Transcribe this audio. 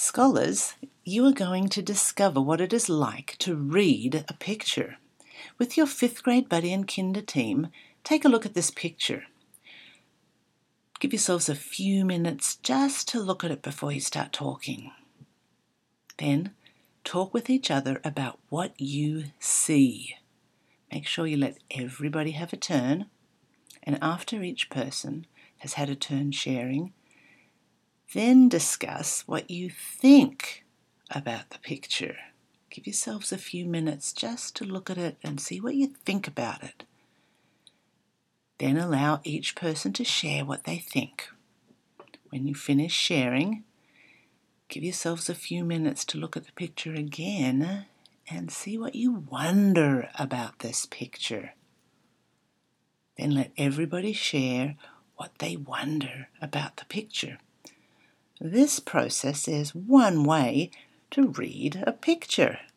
Scholars, you are going to discover what it is like to read a picture. With your 5th grade buddy and kinder team, take a look at this picture. Give yourselves a few minutes just to look at it before you start talking. Then, talk with each other about what you see. Make sure you let everybody have a turn, and after each person has had a turn sharing, then discuss what you think about the picture. Give yourselves a few minutes just to look at it and see what you think about it. Then allow each person to share what they think. When you finish sharing, give yourselves a few minutes to look at the picture again and see what you wonder about this picture. Then let everybody share what they wonder about the picture. This process is one way to read a picture.